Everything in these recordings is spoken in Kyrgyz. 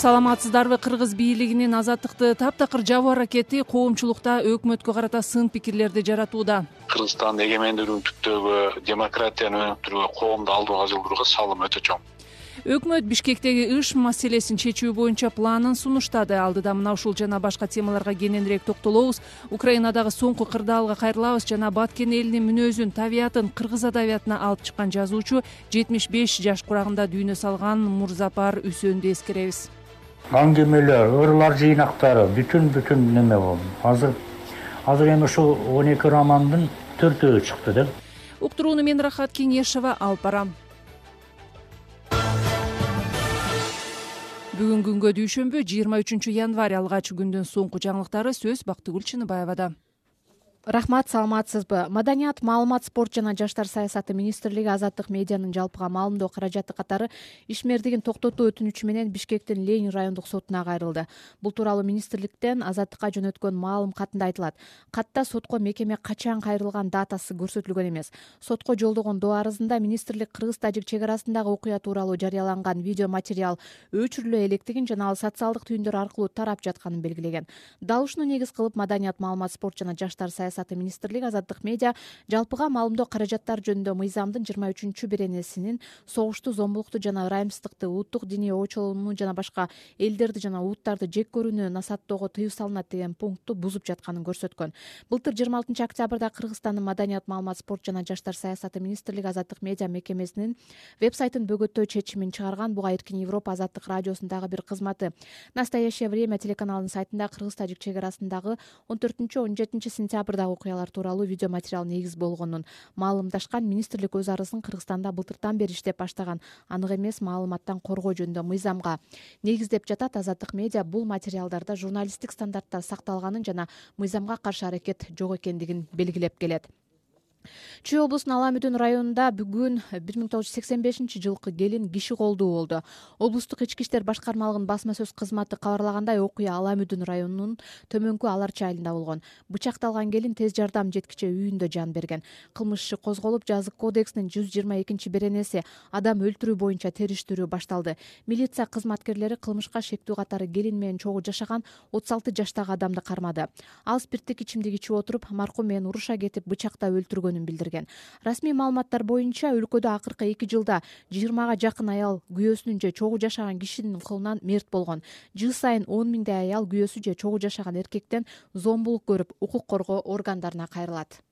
Саламатсыздарбы? Кыргыз бийлигинин азаттыкты таптакыр жабуу аракети коомчулукта өкмөткө карата сын пикирлерди жаратууда. Кыргызстандын эгемендүүлүгүн түптөөгө, демократияны өнүктүрүүгө, коомду алдыга жылдырууга салым өтө чоң. Өкмөт Бишкектеги ИШ маселесин чечүү боюнча планын сунуштады. Алдыда мына ушул жана башка темаларга кененирээк токтолобуз. Украинадагы соңку кырдаалга кайрылабыз жана Баткен элинин мүнөзүн, табиятын кыргыз адабиятына алып чыккан жазуучу 75 жаш курагында дүйнө салган Мурзапар Үсөндү эскеребиз. Аңгемелер, ырлар жыйнактары бүтүн неме болду. Азыр эми ушул 12 романдын 4-өө чыкты да. Уктурууну мен Рахат Кеңешова алып барам. Бүгүн күнгө дүйшөмбү 23 январь алгач күндүн соңку жаңылыктары сөз Бактыгүл Чыныбаевада. Рахмат, саламатсызбы? Маданият, маалымат, спорт жана жаштар саясаты министрлиги азаттык медианын жалпыга маалымдоо каражаты катары ишмердигин токтотуу өтүнүчү менен Бишкектин Ленин райондук сотуна кайрылды. Бул тууралуу министрликтен азаттыкка жөнөткөн маалым катында айтылат. Катта сотко мекеме качан кайрылган датасы көрсөтүлгөн эмес. Сотко жолдогон доо арызында министрлик кыргыз-тажик чек арасындагы окуя тууралуу жарыяланган видео материал өчүрүлө электигин жана ал социалдык түйүндөр аркылуу тарап жатканын белгилеген. Дал ушуну негиз кылып Маданият, маалымат, спорт жана жаштар саясаты министрлиги азаттык медиа жалпыга маалымдоо каражаттары жөнүндө мыйзамдын 23 беренесинин согушту, зомбулукту жана ырайымсыздыкты, улуттук диний очолууну жана башка элдерди жана улуттарды жек көрүүнү насааттоого тыюу салынат деген пунктту бузуп жатканын көрсөткөн. Былтыр 26 октябрда Кыргызстандын Маданият, маалымат, спорт жана жаштар саясаты министрлиги азаттык медиа мекемесинин веб-сайтын бөгөттөө чечимин чыгарган. Буга Эркин Европа азаттык радиосундагы бир кызматы Настоящее время телеканалынын сайтында кыргыз-тажик чек арасындагы 14-17 сентябрдагы окуялар тууралуу видео материал негиз болгонун маалымдашкан. Министрлик өз арызын Кыргызстанда былтыртан бери иштеп баштаган анык эмес маалыматтан коргоо жөнүндө мыйзамга негиздеп жатат. Азаттык медиа бул материалдарда журналисттик стандарттар сакталганын жана мыйзамга каршы аракет жок экендигин белгилеп келет. Чүй облусунун Ала Мүдүн районунда бүгүн 1985 жылкы келин киши колдуу болду. Облустук ички иштер башкармалыгынын басма сөз кызматы кабарлагандай, окуя Ала Мүдүн районунун төмөнкү Аларчы айылында болгон. Бычакталган келин тез жардам жеткиче үйүндө жан берген. Кылмыш иши козголуп, жазык кодексинин 122 беренеси адам өлтүрүү боюнча териштирүү башталды. Милиция кызматкерлери кылмышка шектүү катары келин менен чогуу жашаган 36 жаштагы адамды кармады. Ал спирттик ичимдик ичип отуруп, маркум менен уруша кетип бычактап өлтүргөн билдирген. Расмий маалыматтар боюнча өлкөдө акыркы 2 жылда 20га жакын аял күйөөсүнүн же чогуу жашаган кишинин колунан мерт болгон. Жыл сайын 10 миңдей аял күйөөсү же чогуу жашаган эркектен зомбулук көрүп, укук коргоо органдарына кайрылат.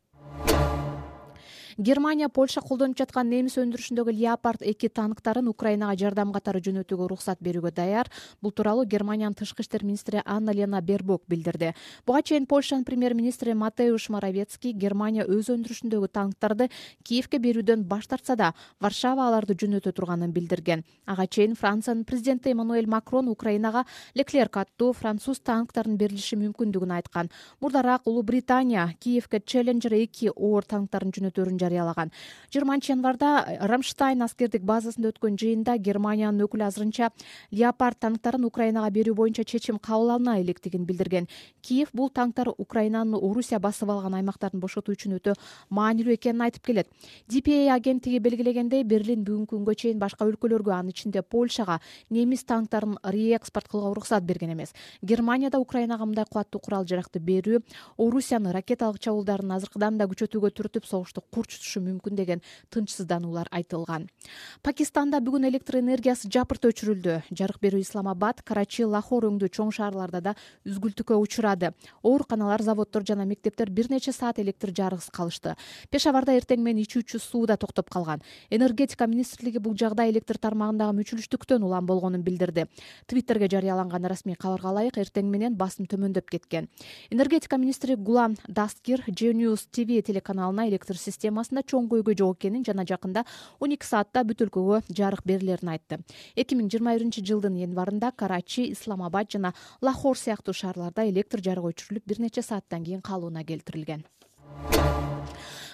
Германия Польша колдонуп жаткан немис өндүрүшүндөгү Leopard 2 танктарын Украинага жардам катары жөнөтүүгө уруксат берүүгө даяр. Бул тууралуу Германиянын тышкы иштер министри Анна-Лена Бербок билдирди. Буга чейин Польшанын премьер-министри Матеуш Моровецкий Германия өз өндүрүшүндөгү танктарды Киевке берүүдөн баш тартса да, Варшава аларды жөнөтө турганын билдирген. Ага чейин Франциянын президенти Эммануэль Макрон Украинага Леклерк аттуу француз танктарын берилиши мүмкүндүгүн айткан. Мурдараак Улуу Британия Киевке Challenger 2 оор танктарын жөнөтөрүн жарыялаган. 20 январда Рамштайн аскердик базасында өткөн жыйында Германиянын өкүлү азырынча Leopard танктарын Украинага берүү боюнча чечим кабыл алына электигин билдирген. Киев бул танктар Украинанын Орусия басып алган аймактарын бошотуу үчүн өтө маанилүү экенин айтып келет. DPA агенттиги белгилегендей, Берлин бүгүнкү күнгө чейин башка өлкөлөргө, анын ичинде Польшага немис танктарын реэкспорт кылууга уруксат берген эмес. Германияда Украинага мындай кубаттуу курал жаракты берүү Орусиянын ракеталык чабуулдарын азыркыдан да күчөтүүгө түртүп, согушту курчутушу мүмкүн деген тынчсыздануулар айтылган. Пакистанда бүгүн электр энергиясы жапырт өчүрүлдү. Жарык берүү Исламабад, Карачи, Лахор өңдүү чоң шаарларда да үзгүлтүккө учурады. Ооруканалар, заводдор жана мектептер бир нече саат электр жарыксыз калышты. Пешаварда эртең менен ичүүчү суу да токтоп калган. Энергетика министрлиги бул жагдай электр тармагындагы мүчүлүштүктөн улам болгонун билдирди. Твиттерге жарыяланган расмий кабарга ылайык, эртең менен басым төмөндөп кеткен. Энергетика министри Гулам Дасткир Genius TV телеканалына электр системасында чоң көйгөй жок экенин жана жакында 12 саатта бүт өлкөгө жарык берилерин айтты. 2021 жылдын январында Карачи, Исламабад жана Лахор сыяктуу шаарларда электр жарыгы өчүрүлүп, бир нече сааттан кийин калыбына келтирилген.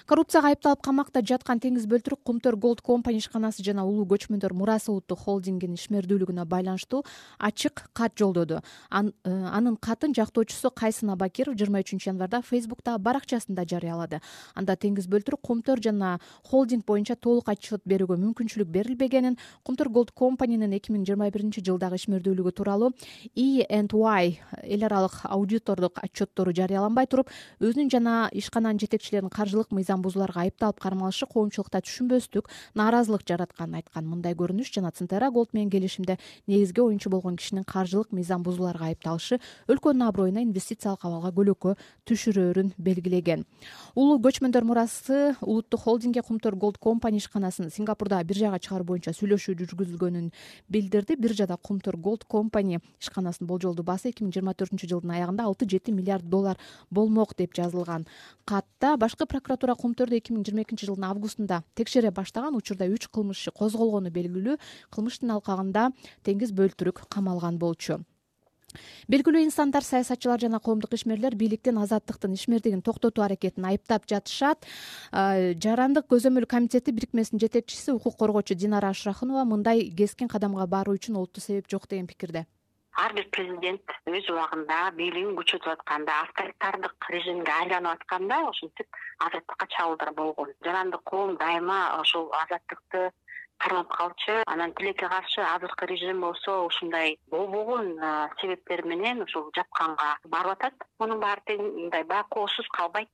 Коррупцияга айыпталып камакта жаткан Теңиз Бөлтүрк Кумтөр Голд Компани ишканасы жана Улуу көчмөндөр мурасы улуттук холдингинин ишмердүүлүгүнө байланыштуу ачык кат жолдоду. Анын катын жактоочусу Кайсын Абакиров 23 январда Фейсбуктагы баракчасында жарыялады. Анда Теңиз Бөлтүрк Кумтөр жана холдинг боюнча толук отчет берүүгө мүмкүнчүлүк берилбегенин, Кумтөр Голд Компанинин 2021 жылдагы ишмердүүлүгү тууралуу E&Y эл аралык аудитордук отчеттору жарыяланбай туруп, өзүнүн жана ишкананын жетекчилеринин каржылык мыйзам бузууларга айыпталып кармалышы коомчулукта түшүнбөстүк, нааразылык жаратканын айткан. Мындай көрүнүш жана Центера Голд менен келишимде негизги оюнчу болгон кишинин каржылык мыйзам бузууларга айыпталышы өлкөнүн аброюна инвестициялык абалга көлөкө түшүрөөрүн белгилеген. Улуу көчмөндөр мурасы улуттук холдингге Кумтөр Голд Компани ишканасын Сингапурда биржага чыгаруу боюнча сүйлөшүү жүргүзүлгөнүн билдирди. Биржада Кумтөр Голд Компани ишканасынын болжолдуу баасы 2024 жылдын аягында 6-7 миллиард доллар болмок деп жазылган катта. Башкы прокуратура Кумтөрдү 2022 жылдын августунда текшере баштаган. Учурда 3 кылмыш иши козголгону белгилүү. Кылмыштын алкагында Теңиз Бөлтүрк камалган болчу. Белгилүү инсандар, саясатчылар жана коомдук ишмерлер бийликтин азаттыктын ишмердигин токтотуу аракетин айыптап жатышат. Жарандык көзөмөл комитети бирикмесинин жетекчиси укук коргоочу Динара Ашрахунова мындай кескин кадамга баруу үчүн олуттуу себеп жок деген пикирде. Ар бир президент өз убагында бийлигин күчөтүп атканда, авторитардык режимге айланып атканда ошентип азаттыкка чабуулдар болгон. Жарандык коом дайыма ошол азаттыкты кармап калчу. Анан тилекке каршы азыркы режим болсо ушундай болбогон себептер менен ушул жапканга барып атат. Мунун баары мындай байкоосуз калбайт.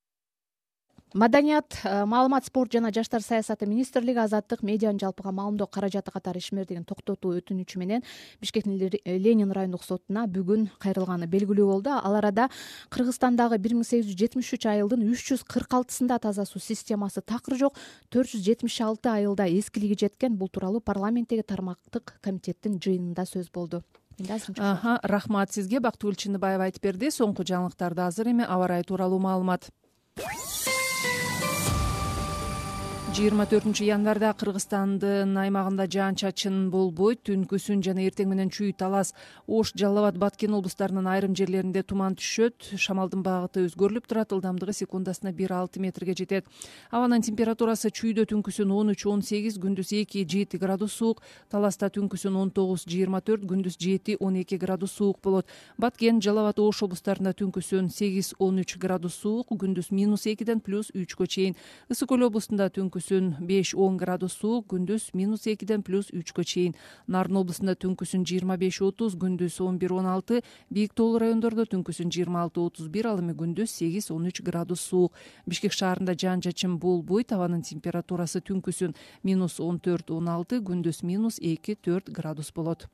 Маданият, маалымат, спорт жана жаштар саясаты министрлиги азаттык медианын жалпыга маалымдоо каражаты катары ишмердигин токтотуу өтүнүчү менен Бишкектин Ленин райондук сотуна бүгүн кайрылганы белгилүү болду. Ал арада Кыргызстандагы 1873 айылдын 346-сында таза суу системасы такыр жок, 476 айылда эскилиги жеткен. Бул тууралуу парламенттеги тармактык комитеттин жыйынында сөз болду. Рахмат сизге. Бактыгүл Чыныбаева айтып берди. Соңку жаңылыктарды азыр эми аба ырайы тууралуу маалымат. 24 январда Кыргызстандын аймагында жаан-чачын болбойт. Түнкүсүн жана эртең менен Чүй, Талас, Ош, Жалал Абад, Баткен облустарынын айрым жерлеринде туман түшөт. Шамалдын багыты өзгөрүлүп турат. Ылдамдыгы секундасына 1-6 метрге жетет. Абанын температурасы Чүйдө түнкүсүн 13-18, күндүз 2-7 градус суук. Таласта түнкүсүн 19-24, күндүз 7-12 градус суук болот. Баткен, Жалал Абад, Ош облустарында түнкүсүн 8-13 градус суук, күндүз -2-ден +3 чейин. Ысык Көл облустунда түнкүсүн 5-10 градус суук, күндүз -2-ден +3 чейин. Нарын облусунда түнкүсүн 25-30, күндүз 11-16, бийик тоолуу райондордо түнкүсүн 26-31, ал эми күндүз 8-13 градус суук. Бишкек шаарында жаан-чачын болбойт. Абанын температурасы түнкүсүн -14-16, күндүз -2-4 градус болот.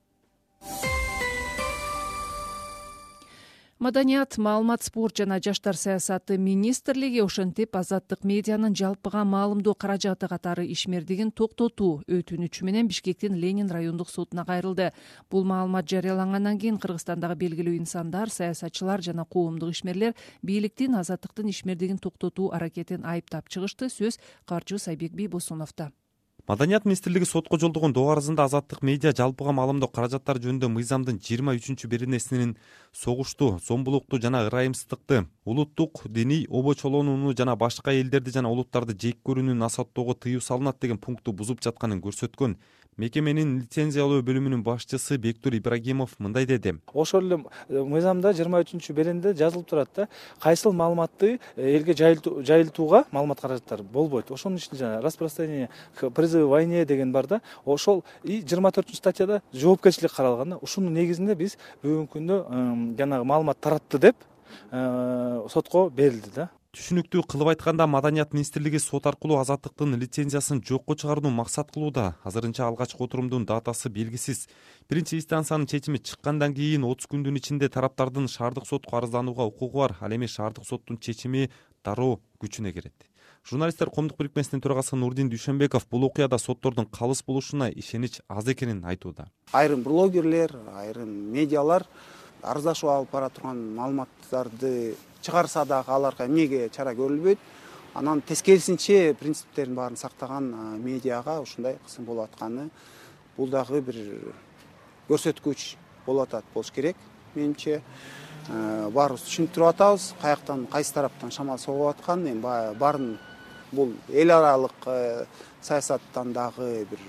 Маданият, маалымат, спорт жана жаштар саясаты министрлиги ошентип азаттык медианын жалпыга маалымдоо каражаты катары ишмердигин токтотуу өтүнүчү менен Бишкектин Ленин райондук сотуна кайрылды. Бул маалымат жарыялангандан кийин Кыргызстандагы белгилүү инсандар, саясатчылар жана коомдук ишмерлер бийликтин азаттыктын ишмердигин токтотуу аракетин айыптап чыгышты. Сөз Каржы Сайбек Бийбосуновдо. Маданият министрлиги сотко жолдогон доо арызында азаттык медиа жалпыга маалымдоо каражаттары жөнүндө мыйзамдын 23-беренесинин согушту, зомбулукту жана ырайымсыздыкты, улуттук диний обочолонууну жана башка элдерди жана улуттарды жек көрүүнү насааттоого тыюу салынат деген пунктту бузуп жатканын көрсөткөн. Мекеменин лицензиялоо бөлүмүнүн башчысы Бектур Ибрагимов мындай деди. Ошол эле мыйзамда 23-беренде жазылып турат да, кайсыл маалыматты элге жайылтууга маалымат каражаттары болбойт. Ошонун ичинде жана распространение призыв войне деген бар да. Ошол 24-статьяда жоопкерчилик каралган да. Ушунун негизинде биз бүгүнкү күндө жанагы маалымат таратты деп сотко берилди да. Түшүнүктүү кылып айтканда, Маданият министрлиги сот аркылуу азаттыктын лицензиясын жокко чыгарууну максат кылууда. Азырынча алгачкы отурумдун датасы белгисиз. Биринчи инстанциянын чечими чыккандан кийин 30 күндүн ичинде тараптардын шаардык сотко арызданууга укугу бар. Ал эми шаардык соттун чечими дароо күчүнө кирет. Журналисттер коомдук бирикмесинин төрагасы Нурдин Дүйшөнбеков бул окуяда соттордун калыс болушуна ишенич аз экенин айтууда. Айрым блогерлер, айрым медиалар арыздашуу алып бара турган маалыматтарды чыгарса дагы аларга эмнеге чара көрүлбөйт. Анан тескерисинче принциптерин баарын сактаган медиага ушундай кысым болуп атканы бул дагы бир көрсөткүч болуп атат болуш керек. Менимче баарыбыз түшүнүп туруп атабыз, каяктан кайсы тараптан шамал согуп атканын, эми баарын бул эл аралык саясаттан дагы бир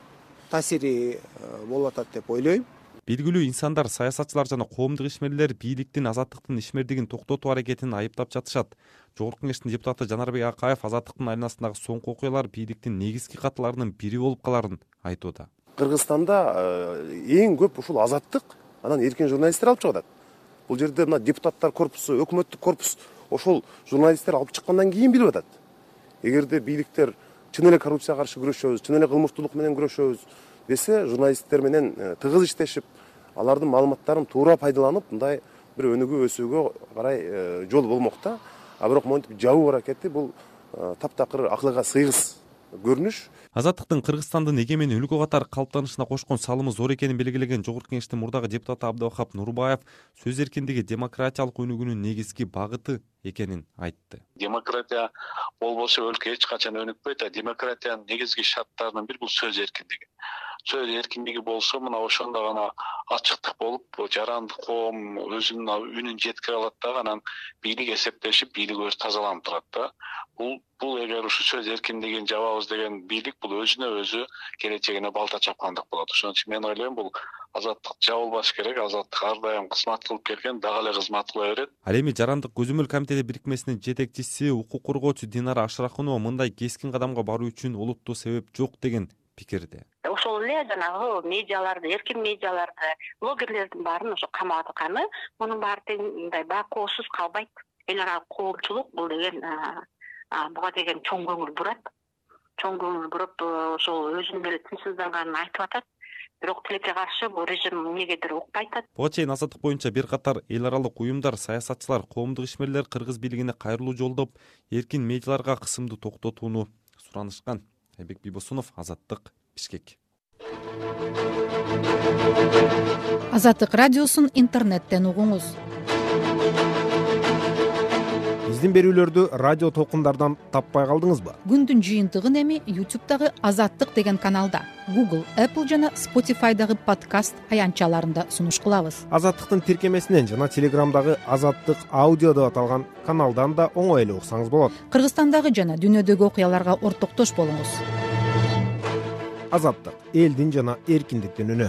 таасири болуп атат деп ойлойм. Белгилүү инсандар, саясатчылар жана коомдук ишмерлер бийликтин азаттыктын ишмердигин токтотуу аракетин айыптап жатышат. Жогорку Кеңештин депутаты Жанарбек Акаев азаттыктын айланасындагы соңку окуялар бийликтин негизги катыларынын бири болуп каларын айтууда. Кыргызстанда эң көп ушул азаттык анан эркин журналисттер алып чыгат. Бул жерде мына депутаттар корпусу, өкмөттүк корпус ошол журналисттер алып чыккандан кийин билип атат. Эгерде бийликтер чын эле коррупцияга каршы күрөшөбүз, чын эле кылмыштуулук менен күрөшөбүз десе, журналисттер менен тыгыз иштешип, алардын маалыматтарын туура пайдаланып, мындай бир өнүгүү өсүүгө карай жол болмок да. А бирок монтип жабуу аракети бул таптакыр акылга сыйгыз көрүнүш. Азаттыктын Кыргызстандын эгемен өлкө катары калыптанышына кошкон салымы зор экенин белгилеген Жогорку Кеңештин мурдагы депутаты Абдывахап Нурбаев сөз эркиндиги демократиялык өнүгүүнүн негизги багыты экенин айтты. Демократия болбосо өлкө эч качан өнүкпөйт. Демократиянын негизги шарттарынын бири бул сөз эркиндиги. Сөз эркиндиги болсо, мына ошондо гана ачыктык болуп, жарандык коом өзүнүн үнүн жеткире алат да, анан бийлик эсептешип, бийлик өзү тазаланып турат да. Бул эгер ушу сөз эркиндигин жабабыз деген бийлик, бул өзүнө өзү келечегине балта чапкандык болот. Ошон үчүн мен ойлойм, бул азаттык жабылбаш керек. Азаттык ар дайым кызмат кылып келген, дагы эле кызмат кыла берет. Ал эми Жарандык көзөмөл комитети бирикмесинин жетекчиси, укук коргоочу Динара Ашракунова мындай кескин кадамга баруу үчүн олуттуу себеп жок деген пикирде. Ошол эле жанагы медиаларды, эркин медиаларды, блогерлердин баарын ошо камап атканы, мунун баары тең мындай байкоосуз калбайт. Эл аралык коомчулук бул деген буга деген чоң көңүл бурат. Чоң көңүл буруп, ошол өзүнүн эле тынчсызданганын айтып атат. Бирок тилекке каршы бул режим эмнегедир укпай атат. Буга чейин азаттык боюнча бир катар эл аралык уюмдар, саясатчылар, коомдук ишмерлер кыргыз бийлигине кайрылуу жолдоп, эркин медиаларга кысымды токтотууну суранышкан. Айбек Бибосунов, Азаттык, Бишкек. Азаттык радиосун интернеттен угуңуз. Биздин берүүлөрдү радио толкундардан таппай калдыңызбы? Күндүн жыйынтыгын эми YouTube'дагы Азаттык деген каналда, Google, Apple жана Spotify'дагы подкаст аянтчаларында сунуш кылабыз. Азаттыктын тиркемесинен жана Telegram'дагы Азаттык аудио деп аталган каналдан да оңой эле уксаңыз болот. Кыргызстандагы жана дүйнөдөгү окуяларга ортоктош болуңуз. Азаттык — элдин жана эркиндиктин үнү.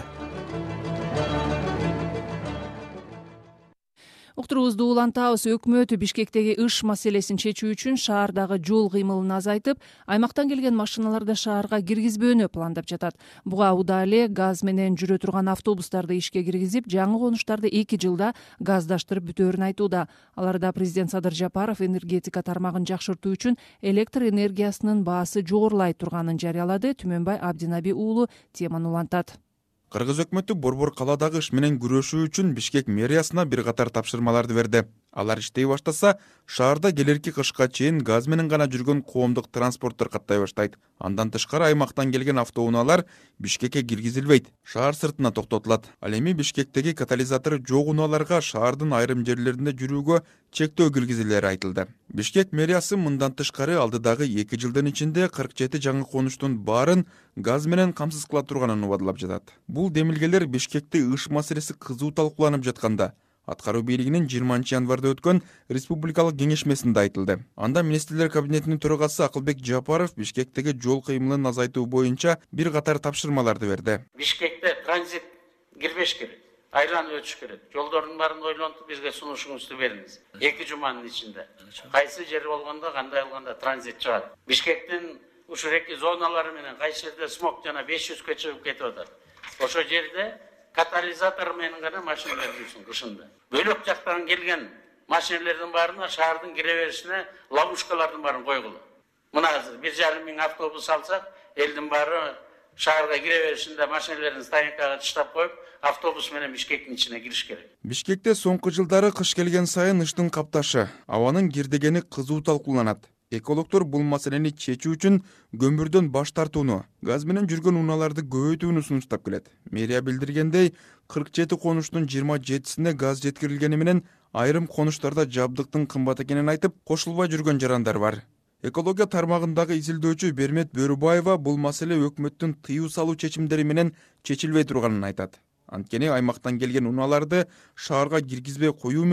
Уктуруубузду улантабыз. Өкмөт Бишкектеги ыш маселесин чечүү үчүн шаардагы жол кыймылын азайтып, аймактан келген машиналарды шаарга киргизбөөнү пландап жатат. Буга убада эле газ менен жүрө турган автобустарды ишке киргизип, жаңы конуштарды 2 жылда газдаштырып бүтөөрүн айтууда. Аларда президент Садыр Жапаров энергетика тармагын жакшыртуу үчүн электр энергиясынын баасы жогорулай турганын жарыялады. Түмөнбай Абдинаби уулу теманы улантат. Кыргыз өкмөтү Борбор калаадагы иш менен күрөшүү үчүн Бишкек мэриясына бир катар тапшырмаларды берди. Алар иштей баштаса, шаарда келерки кышка чейин газ менен гана жүргөн коомдук транспорттор каттай баштайт. Андан тышкары аймактан келген автоунаалар Бишкекке киргизилбейт, шаар сыртына токтотулат. Ал эми Бишкектеги катализатору жок унааларга шаардын айрым жерлеринде жүрүүгө чектөө киргизилери айтылды. Бишкек мэриясы мындан тышкары алдыдагы 2 жылдын ичинде 47 жаңы конуштун баарын газ менен камсыз кыла турганын убадылап жатат. Бул демилгелер Бишкекте ыш маселеси кызуу талкууланып жатканда аткаруу бийлигинин 20 январда өткөн республикалык кеңешмесинде айтылды. Анда министрлер кабинетинин төрагасы Акылбек Жапаров Бишкектеги жол кыймылын азайтуу боюнча бир катар тапшырмаларды берди. Бишкекте транзит кирбеш керек, айланып өтүш керек. Жолдордун баарын ойлонуп бизге сунушуңузду бериңиз. 2 жуманын ичинде кайсы жер болгондо, кандай алганда транзит чыгат. Бишкектин ушу реки зоналары менен кайсы жерде смог жана 500 чыгып кетип атат. Ошо жерде катализатор менен гана машиналар жүрсүн кышында. Бөлөк жактан келген машиналардын баарына шаардын кире беришине ловушкалардын баарын койгула. Мына азыр 1,5 миң автобус алсак, элдин баары шаарга кире беришинде машиналарын стоянкага таштап коюп, автобус менен Бишкектин ичине кириш керек. Бишкекте соңку жылдары кыш келген сайын ыштын капташы, абанын кирдегени кызуу талкууланат. Экологдор бул маселени чечүү үчүн көмүрдөн баш тартууну, газ менен жүргөн унааларды көбөйтүүнү сунуштап келет. Мэрия билдиргендей, 47 конуштун 27сине газ жеткирилгени менен айрым конуштарда жабдыктын кымбат экенин айтып, кошулбай жүргөн жарандар бар. Экология тармагындагы изилдөөчү Бермет Бөрүбаева бул маселе өкмөттүн тыюу салуу чечимдери менен чечилбей турганын айтат. Анткени аймактан келген унааларды шаарга киргизбей коюу менен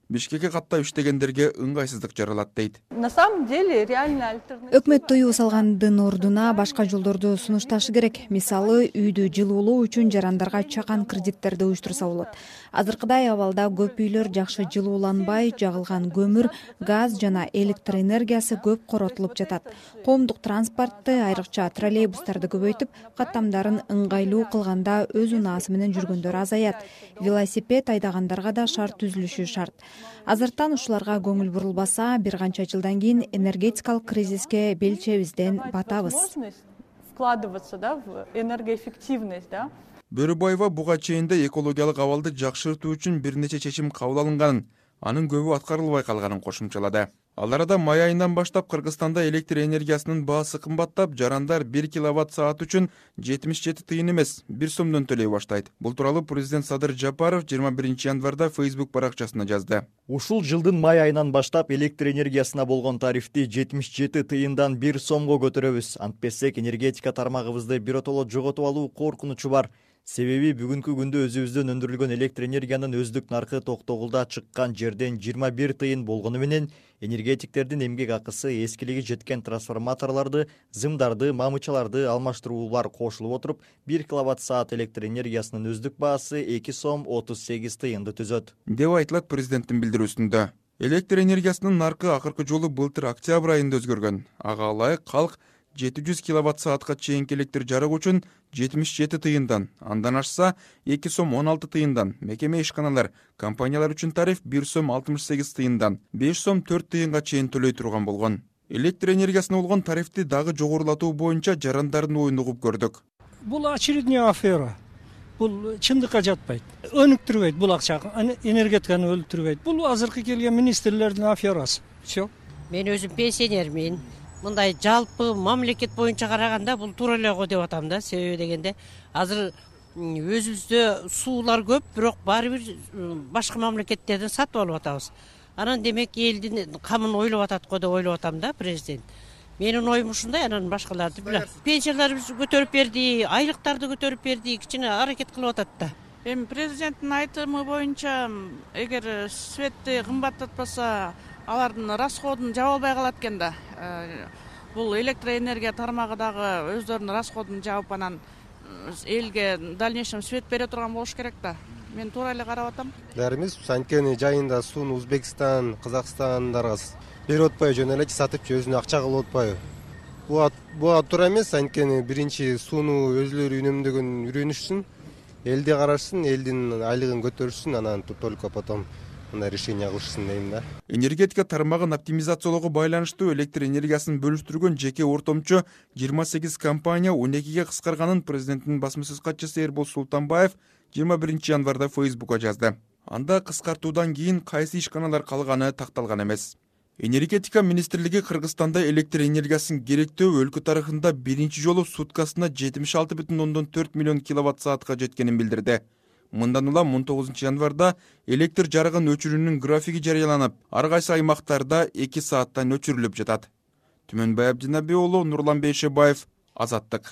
Бишкекке каттап иштегендерге ыңгайсыздык жаралат дейт. На самом деле реальная альтернатива. Өкмөт тыюу салгандын ордуна башка жолдорду сунушташы керек. Мисалы, үйдү жылуулоо үчүн жарандарга чакан кредиттерди уюштурса болот. Азыркыдай абалда көп үйлөр жакшы жылууланбай, жагылган көмүр, газ жана электр энергиясы көп коротулуп жатат. Коомдук транспортты, айрыкча троллейбустарды көбөйтүп, каттамдарын ыңгайлуу кылганда өз унаасы менен жүргөндөр азаят. Велосипед айдагандарга да шарт түзүлүшү шарт. Азыртан ушуларга көңүл бурулбаса, бир канча жылдан кийин энергетикалык кризиске белчебизден батабыз. Вкладываться, в энергоэффективность, Бөрүбаева буга чейин экологиялык абалды жакшыртуу үчүн бир нече чечим кабыл алынганын, анын көбү аткарылбай калганын кошумчалады. Ал арада май айынан баштап Кыргызстанда электр энергиясынын баасы кымбаттап, жарандар 1 киловатт саат үчүн 77 тыйын эмес, 1 сомдон төлөй баштайт. Бул тууралуу президент Садыр Жапаров 21 январда Facebook баракчасына жазды. Ушул жылдын май айынан баштап электр энергиясына болгон тарифти 77 тыйындан 1 сомго көтөрөбүз. Антпесек энергетика тармагыбызды биротоло жоготуп алуу коркунучу бар. Себеби бүгүнкү күндө өзүбүздөн өндүрүлгөн электр энергиянын өздүк наркы токтогулда чыккан жерден 21 тыйын болгону менен энергетиктердин эмгек акысы эскилиги жеткен трансформаторлорду, зымдарды, мамычаларды алмаштыруулар кошулуп отуруп, 1 киловатт саат электр энергиясынын өздүк баасы 2 сом 38 тыйынды түзөт, деп айтылат президенттин билдирүүсүндө. Электр энергиясынын наркы акыркы жолу былтыр октябрь айында өзгөргөн. Ага ылайык калк 700 киловатт саатка чейинки электр жарык үчүн 77 тыйындан, андан ашса 2 сом 16 тыйындан, мекеме ишканалар, компаниялар үчүн тариф 1 сом 68 тыйындан, 5 сом 4 тыйынга чейин төлөй турган болгон. Электр энергиясына болгон тарифти дагы жогорулатуу боюнча жарандардын оюн угуп көрдүк. Бул очередная афера. Бул чындыкка жатпайт. Өнүктүрбөйт бул акча, энергетиканы өлтүрбөйт. Бул азыркы келген министрлердин аферасы. Всё. Мен өзүм пенсионермин. Мындай жалпы мамлекет боюнча караганда бул туура эле го деп атам да. Себеби дегенде азыр өзүбүздө суулар көп, бирок баары бир башка мамлекеттерден сатып алып атабыз. Анан демек элдин камын ойлоп атат го деп ойлоп атам да президент. Менин оюм ушундай, анан башкаларды билет. Пенсияларыбызды көтөрүп берди, айлыктарды көтөрүп берди, кичине аракет кылып атат да. Эми президенттин айтымы боюнча, эгер светти кымбаттатпаса, алардын расходун жаба албай калат экен да. Бул электроэнергия тармагы дагы өздөрүнүн расходун жаап анан элге дальнейшем свет бере турган болуш керек да. Мен туура эле карап атам. Дәріміз анткени жайында сууну Өзбекстан, Казакстандарга берип атпай жөн эле сатып өзүнө акча кылып атпайбы. Буга туура эмес, анткени биринчи сууну өзлөрү үнөмдөгөн үйрөнүшсүн, элди карашсын, элдин айлыгын көтөрүшсүн, анан только потом мындай решение кылышсын дейм да. Энергетика тармагын оптимизациялоого байланыштуу электр энергиясын бөлүштүргөн жеке ортомчу 28 компания 12ге кыскарганын президенттин басма сөз катчысы Эрбол Султанбаев 21 январда Facebook'a жазды. Анда кыскартуудан кийин кайсы ишканалар калганы такталган эмес. Энергетика министрлиги Кыргызстанда электр энергиясын керектөө өлкө тарыхында биринчи жолу суткасына 76,4 миллион киловатт саатка жеткенин билдирди. Мындан улам 19 январда электр жарыгын өчүрүүнүн графиги жарыяланып, ар кайсы аймактарда 2 сааттан өчүрүлүп жатат. Түмөнбай Абдинаби уулу, Нурлан Бейшебаев, Азаттык.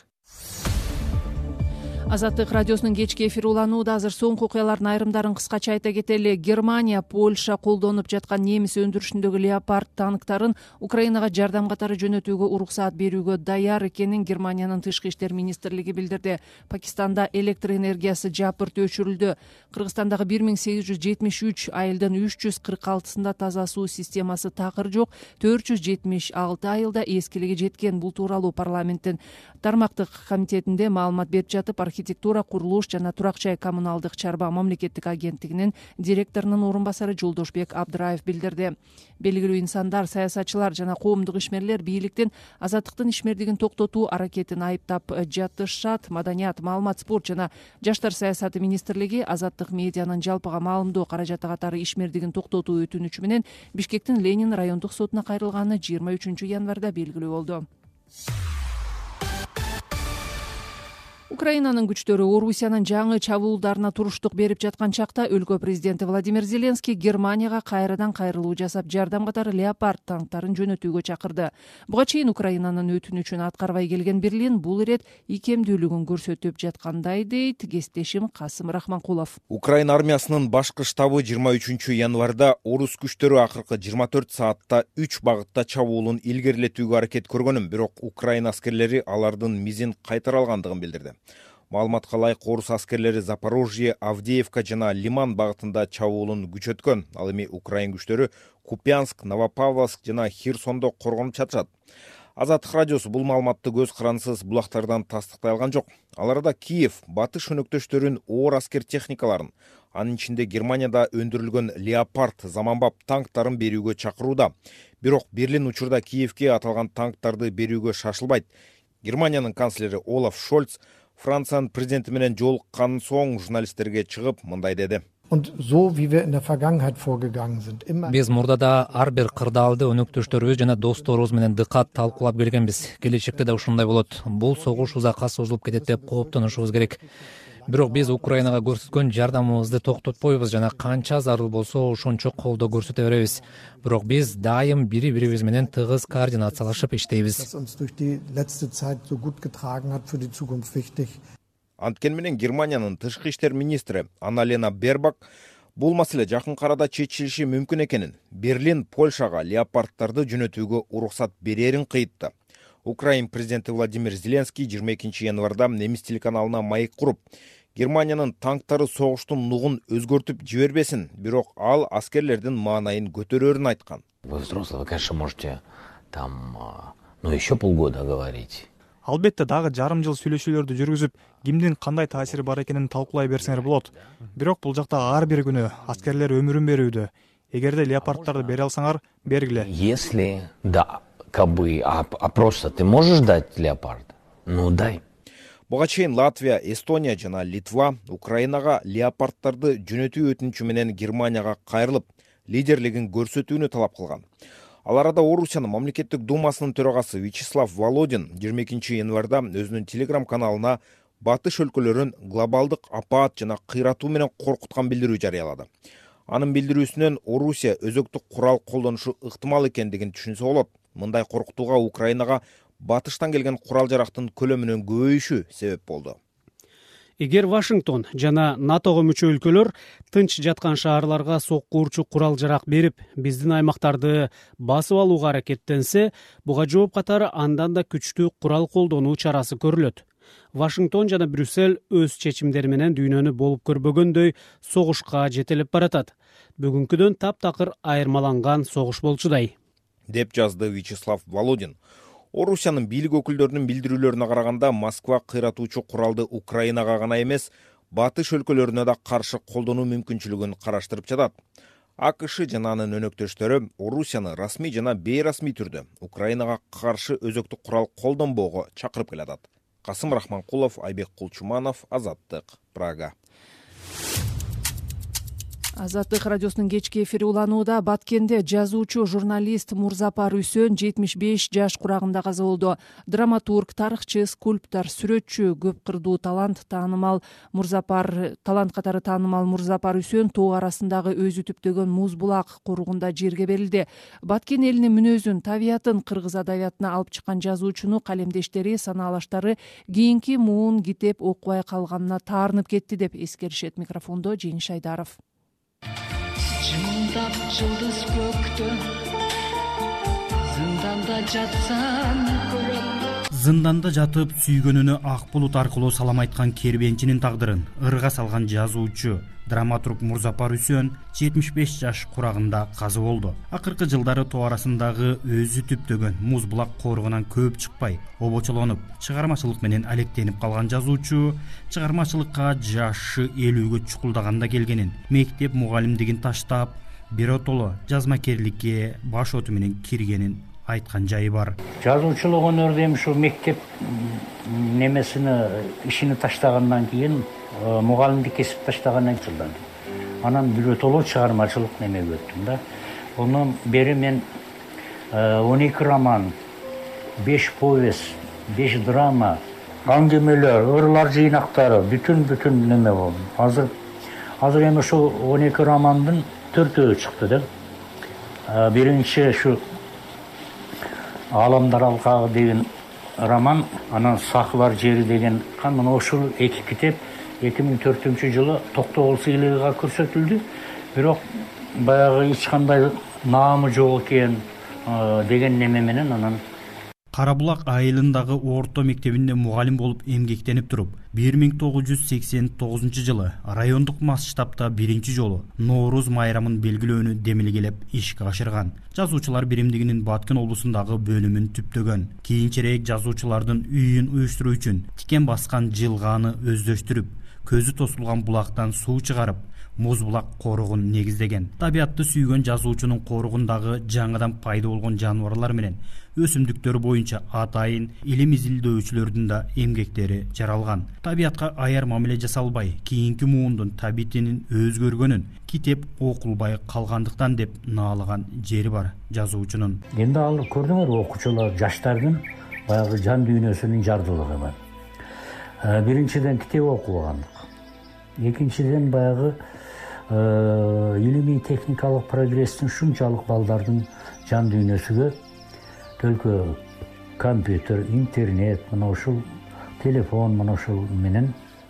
Азаттык радиосунун кечки эфири уланууда. Азыр соңку окуялардын айрымдарын кыскача айта кетели. Германия, Польша колдонуп жаткан немис өндүрүшүндөгү Леопард танктарын Украинага жардам катары жөнөтүүгө уруксаат берүүгө даяр экенин Германиянын тышкы иштер министрлиги билдирди. Пакистанда электр энергиясы жапырт өчүрүлдү. Кыргызстандагы 1873 айылдын 346-сында таза суу системасы такыр жок, 476 айылда эскилиги жеткен. Бул тууралуу парламенттин тармактык комитетинде маалымат берип жатып, архитектура, курулуш жана турак жай коммуналдык чарба мамлекеттик агенттигинин директорунун орун басары Жолдошбек Абдыраев билдирди. Белгилүү инсандар, саясатчылар жана коомдук ишмерлер бийликтин азаттыктын ишмердигин токтотуу аракетин айыптап жатышат. Маданият, маалымат, спорт жана жаштар саясаты министрлиги азаттык медианын жалпыга маалымдоо каражаты катары ишмердигин токтотуу өтүнүчү менен Бишкектин Ленин райондук сотуна кайрылганы 23 январда белгилүү болду. Украинанын күчтөрү Орусиянын жаңы чабуулдарына туруштук берип жаткан чакта өлкө президенти Владимир Зеленский Германияга кайрадан кайрылуу жасап, жардам катары Леопард танктарын жөнөтүүгө чакырды. Буга чейин Украинанын өтүнүчүн аткарбай келген Берлин бул ирет икемдүүлүгүн көрсөтүп жаткандай дейт кесиптешим Касым Рахманкулов. Украина армиясынын башкы штабы 23 январда орус күчтөрү акыркы 24 саатта 3 багытта чабуулун илгерилетүүгө аракет көргөнүн, бирок Украина аскерлери алардын мизин кайтара алгандыгын билдирди. Маалыматка ылайык, орус аскерлери Запорожье, Авдеевка жана Лиман багытында чабуулун күчөткөн. Ал эми Украин күчтөрү Купянск, Новопавловск жана Херсондо коргонуп жатышат. Азаттык радиосу бул маалыматты көз карансыз булактардан тастыктай алган жок. Ал арада Киев батыш өнөктөштөрүн оор аскер техникаларын, анын ичинде Германияда өндүрүлгөн Леопард заманбап танктарын берүүгө чакырууда. Бирок Берлин учурда Киевке аталган танктарды берүүгө шашылбайт. Германиянын канцлери Олаф Шольц Франциянын президенти менен жолуккандан соң журналисттерге чыгып мындай деди. Биз мурдада ар бир кырдаалды өнөктөштөрүбүз жана досторубуз менен дыкат талкуулап келгенбиз. Келечекте да ушундай болот. Бул согуш узакка созулуп кетет деп кооптонушубуз керек. Бирок биз Украинага көрсөткөн жардамыбызды токтотпойбуз жана канча зарыл болсо ошончо колдоо көрсөтө беребиз. Бирок биз дайым бири-бирибиз менен тыгыз координациялашып иштейбиз. Анткени менен Германиянын тышкы иштер министри Анна-Лена Бербак бул маселе жакын арада чечилиши мүмкүн экенин, Берлин Польшага леопарддарды жөнөтүүгө уруксат берерин кыйтты. Украин президенти Владимир Зеленский 22 январда немис телеканалына маек куруп, Германиянын танктары согуштун нугун өзгөртүп жибербесин, бирок ал аскерлердин маанайын көтөрөрүн айткан. Вы взрослый, вы, конечно, можете там, еще полгода говорить. Албетте дагы жарым жыл сүйлөшүүлөрдү жүргүзүп, кимдин кандай таасири бар экенин талкуулай берсеңер болот. Бирок бул жакта ар бир күнү аскерлер өмүрүн берүүдө. Эгерде леопарддарды бере алсаңар, бергиле. Если да, кабы, а просто ты можешь дать леопард? Ну дай. Буга чейин Латвия, Эстония жана Литва Украинага леопарддарды жөнөтүү өтүнүчү менен Германияга кайрылып, лидерлигин көрсөтүүнү талап кылган. Ал арада Орусиянын мамлекеттик думасынын төрагасы Вячеслав Володин 22 январда өзүнүн телеграм каналына батыш өлкөлөрүн глобалдык апаат жана кыйратуу менен коркуткан билдирүү жарыялады. Анын билдирүүсүнөн Орусия өзөктүк курал колдонушу ыктымал экендигин түшүнсө болот. Мындай коркутууга Украинага батыштан келген курал жарактын көлөмүнүн көбөйүшү себеп болду. Эгер Вашингтон жана НАТОго мүчө өлкөлөр тынч жаткан шаарларга сокку урчу курал жарак берип, биздин аймактарды басып алууга аракеттенсе, буга жооп катары андан да күчтүү курал колдонуу чарасы көрүлөт. Вашингтон жана Брюссель өз чечимдери менен дүйнөнү болуп көрбөгөндөй согушка жетелеп баратат. Бүгүнкүдөн таптакыр айырмаланган согуш болчудай, деп жазды Вячеслав Володин. Орусиянын бийлик өкүлдөрүнүн билдирүүлөрүнө караганда Москва кыйратуучу куралды Украинага гана эмес, батыш өлкөлөрүнө да каршы колдонуу мүмкүнчүлүгүн караштырып жатат. АКШ жана анын өнөктөштөрү Орусияны расмий жана бейрасмий түрдө Украинага каршы өзөктүк курал колдонбоого чакырып келатат. Касым Рахманкулов, Айбек Кулчуманов, Азаттык, Прага. Азаттык радиосунун кечки эфири уланууда. Баткенде жазуучу журналист Мурзапар Үсөн 75 жаш курагында каза болду. Драматург, тарыхчы, скульптор, сүрөтчү, көп кырдуу талант катары таанымал Мурзапар Үсөн тоо арасындагы өзү түптөгөн муз булак коругунда жерге берилди. Баткен элинин мүнөзүн, табиятын кыргыз адабиятына алып чыккан жазуучуну калемдештери, санаалаштары кийинки муун китеп окубай калганына таарынып кетти деп эскеришет. Микрофондо Жеңиш Айдаров. Жымылдап жылдыз көктө зынданда жатсаң көрөт. Зынданда жатып сүйгөнүнө ак булут аркылуу салам айткан кербенчинин тагдырын ырга салган жазуучу, драматург Мурзапар Үсөн 75 жаш курагында каза болду. Акыркы жылдары тоо арасындагы өзү түптөгөн муз булак коругунан көп чыкпай, обочолонуп, чыгармачылык менен алектенип калган жазуучу чыгармачылыкка жашы 50гө чукулдаганда келгенин, мектеп мугалимдигин таштап, биротоло жазмакерликке баш оту менен киргенин айткан жайы бар. Жазуучулук өнөрдө эми ушу мектеп ишини таштагандан кийин мугалимдик кесип таштагандан кийин анан биротоло чыгармачылык немеге өттүм да. Онун бери мен 12 роман, 5 повесть, 5 драма, аңгемелер, ырлар жыйнактары, бүтүн неме болду. Азыр эми ушул 12 романдын 4-өө чыкты да. Биринчи шу Аламдар алкагы деген роман, анан Сакылар жери деген мына ушул 2 китеп 2004-жылы Токтогул сыйлыгына көрсөтүлдү. Бирок баягы эч кандай наамы жок экен деген неме менен анан Кара Булак айылындагы орто мектебинде мугалим болуп эмгектенип туруп, 1989-жылы райондук масштабта биринчи жолу Нооруз майрамын белгилөөнү демилгелеп ишке ашырган. Жазуучулар биримдигинин Баткен облусундагы бөлүмүн түптөгөн. Кийинчерээк жазуучулардын үйүн уюштуруу үчүн тикен баскан жылгааны өздөштүрүп, көзү тосулган булактан суу чыгарып, Муз булак коругун негиздеген. Табиатты сүйгөн жазуучунун коругундагы жаңыдан пайда болгон жаныбарлар менен өсүмдүктөр боюнча атайын илим изилдөөчүлөрдүн да эмгектери жаралган. Табиатка аяр мамиле жасалбай, кийинки муундун табитинин өзгөргөнүн китеп окулбай калгандыктан деп наалаган жери бар жазуучунун. Эми ал көрдүңөр окуучулар, жаштардын баягы жан дүйнөсүнүн жардылыгы бар. Биринчиден китеп окубагандык. Экинчиден баягы илимий техникалык прогресстин шунчалык балдардын жан дүйнөсүгө төлкө компьютер, интернет, мына ушул телефон, мына ушул менен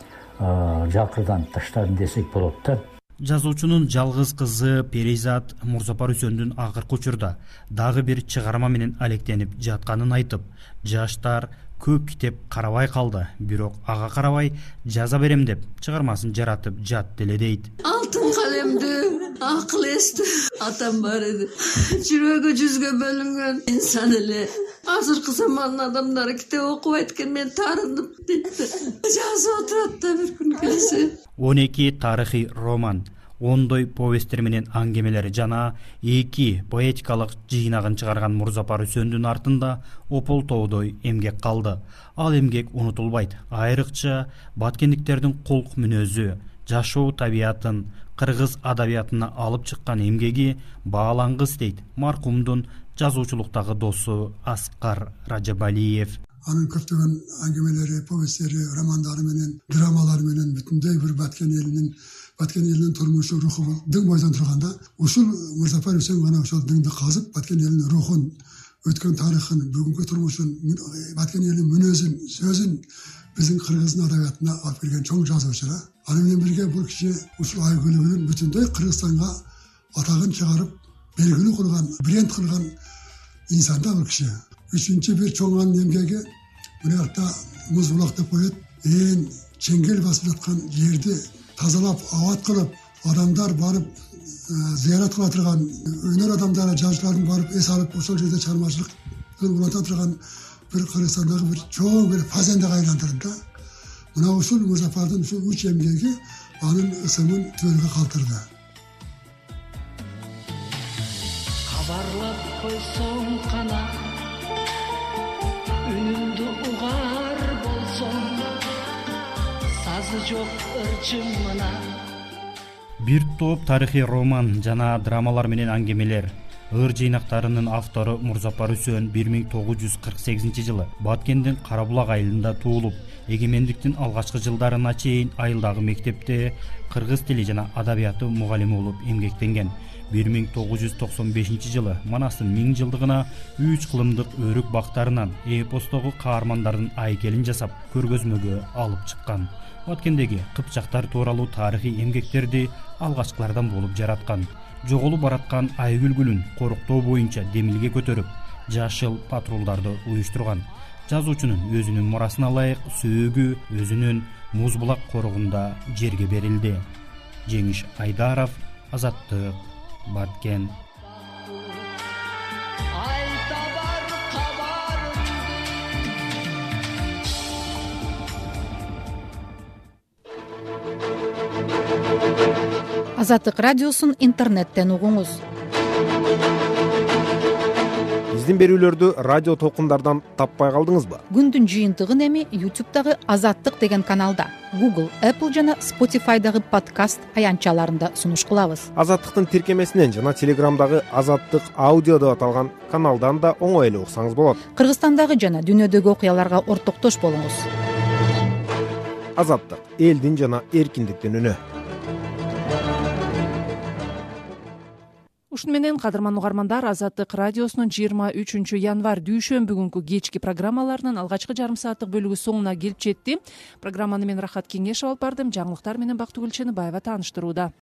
жакырдан таштадым десек болот да. Жазуучунун жалгыз кызы Перизат Мурзапар Үсөндүн акыркы учурда дагы бир чыгарма менен алектенип жатканын айтып, жаштар көп китеп карабай калды, бирок ага карабай жаза берем деп чыгармасын жаратып жат деле дейт. Алтын калемди, акыл эсти атам бар эди. Жүрөгү жүзгө бөлүнгөн инсан эле. Азыркы замандын адамдары китеп окубайт экен, мен таарынып депти. Жазып отурат да бир күн келсе. 12 тарыхый роман, ондой повесттер менен аңгемелер жана 2 поэтикалык жыйнагын чыгарган Мурзапар Үсөндүн артында ополтоодой эмгек калды. Ал эмгек унутулбайт. Айрыкча баткендиктердин кулк мүнөзү, жашоо табиятын кыргыз адабиятына алып чыккан эмгеги баалангыс дейт маркумдун жазуучулуктагы досу Аскар Ражабалиев. Анын көптөгөн аңгемелери, повесттери, романдары менен, драмалары менен бүтүндөй бир Баткен элинин турмушу, руху дың бойдон турганда, ушул Мурзапар Үсөн гана ошол дыңды казып, Баткен элинин рухун, өткөн тарыхын, бүгүнкү турмушун, Баткен элинин мүнөзүн, сөзүн биздин кыргыздын адабиятына алып келген чоң жазуучу. Аны менен бирге бул киши ушул айгүлүгүнүн бүтүндөй Кыргызстанга атагын чыгарып, белгилүү кылган, бренд кылган инсан да бул киши. Üçüncü bir çoğan emgegi bu Muz Bulak'ta poet en çengel basıp yatkan yerde tazalap, avat kılıp adamlar barıp ziyaret kılatırgan, öner adamlara жазıçların barıp es alıp o yerde çarmıhçılık ulatırgan bir Kırgızistan'daki bir çoğun bir fazende aylandırdı. Buna usul Muzaffar'dan usul üç emgegi anın ısımın tüyölüge kaldırdı. Kabarlap koysun kana үнүмдү угар болсоң сазы жок ырчымына. Бир топ тарыхый роман жана драмалар менен аңгемелер. Ыр жыйнактарынын автору Мурзапар Үсөн 1948-жылы Баткендин Кара Булак айылында туулуп, эгемендиктин алгачкы жылдарына чейин айылдагы мектепте кыргыз тили жана адабияты мугалими болуп эмгектенген. 1995-жылы Манастын 1000 жылдыгына 3 кылымдык өрүк бактарынан эпостогу каармандардын айкелин жасап көргөзмөгө алып чыккан. Баткендеги кыпчактар тууралуу тарыхый эмгектерди алгачкылардан болуп жараткан. Жоголуп бараткан айгүлгүлүн коруктоо боюнча демилге көтөрүп, жашыл патрулдарды уюштурган. Жазуучунун өзүнүн мурасына ылайык сөөгү өзүнүн Муз Булак коругунда жерге берилди. Жеңиш Айдаров, Азаттык, Баткен. Азаттык радиосун интернеттен угуңуз. Биздин берүүлөрдү радио толкундардан таппай калдыңызбы? Күндүн жыйынтыгын эми YouTube'дагы Азаттык деген каналда, Google, Apple жана Spotify'дагы подкаст аянтчаларында сунуш кылабыз. Азаттыктын тиркемесинен жана Телеграмдагы Азаттык аудио деп аталган каналдан да оңой эле уксаңыз болот. Кыргызстандагы жана дүйнөдөгү окуяларга ортоктош болуңуз. Азаттык, элдин жана эркиндиктин үнү. Ушуну менен кадырман угармандар, Азаттык радиосунун 23 январь дүйшөмбү күнкү кечки программаларынын алгачкы жарым сааттык бөлүгү соңуна келип жетти. Программаны мен Рахат Кеңешов алып бардым. Жаңылыктар менен Бактыгүл Чыныбаева тааныштырууда.